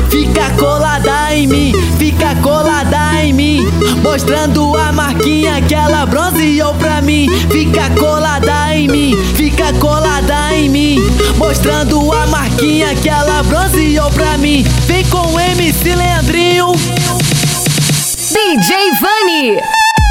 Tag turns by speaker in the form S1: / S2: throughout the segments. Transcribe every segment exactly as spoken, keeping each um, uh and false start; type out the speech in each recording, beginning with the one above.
S1: fica colada em mim, fica colada em mim, mostrando a marquinha que ela bronzeou pra mim. Fica colada em mim, fica colada em mim, mostrando a marquinha que ela bronzeou pra mim. Vem com o M C Leandrinho,
S2: D J Vani.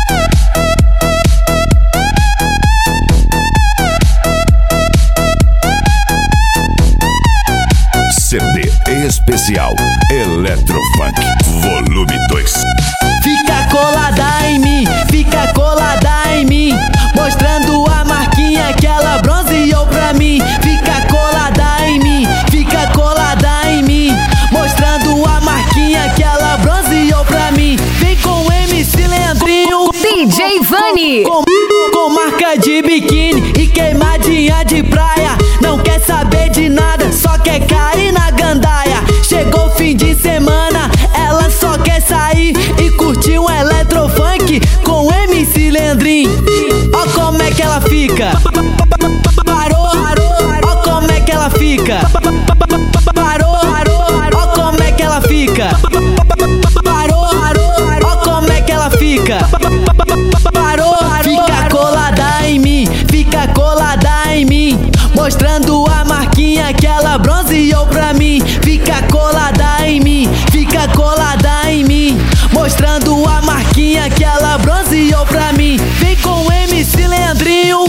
S3: C D especial Eletrofunk Volume dois.
S1: Fica colada em mim, fica colada em mim, mostrando a marquinha que ela bronzeou pra mim. Fica colada em mim, fica colada em mim, mostrando a marquinha que ela bronzeou pra mim. Vem com o M C Leandrinho,
S2: D J Vani.
S1: Com, com marca de biquíni e queimadinha de praia. Não quer saber de nada, só quer cair na gandaia. Chegou o fim de semana, ela só quer sair e curtir um eletrofunk com o M C Leandrinho. Ó como é que ela fica. Parou, parou, ó como é que ela fica. Parou, parou, ó como é que ela fica. Parou, parou, ó como é que ela fica. Parou, fica colada em mim, fica colada em mim, mostrando a marquinha que ela bronzeou pra mim. Fica colada em mim, fica colada em mim, mostrando a marquinha que ela bronzeou pra mim. Vem com o M C Leandrinho,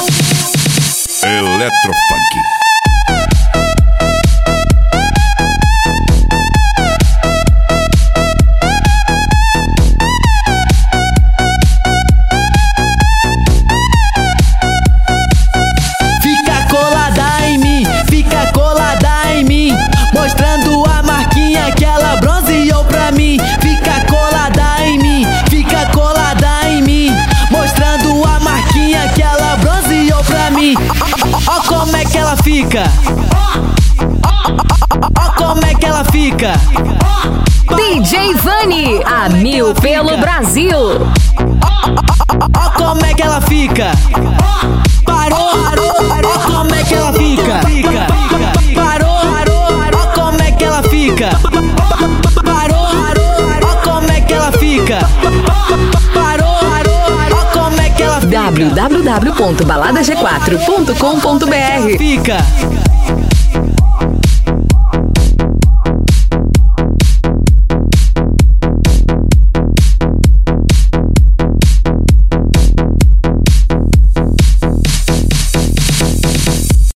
S3: Eletrofunk.
S1: mostrando a marquinha que ela bronzeou pra mim. Fica colada em mim, fica colada em mim, mostrando a marquinha que ela bronzeou pra mim. Ó como é que ela fica. Ó como é que ela fica.
S2: D J Vani, a mil pelo Brasil.
S1: Ó como é que ela fica. Parou, parou, ó como é que ela fica. Parou, ó como é que ela fica. Parou, ó como é que ela fica. Parou, ó como é que ela fica.
S2: w w w ponto balada g quatro ponto com ponto b r.
S1: Fica.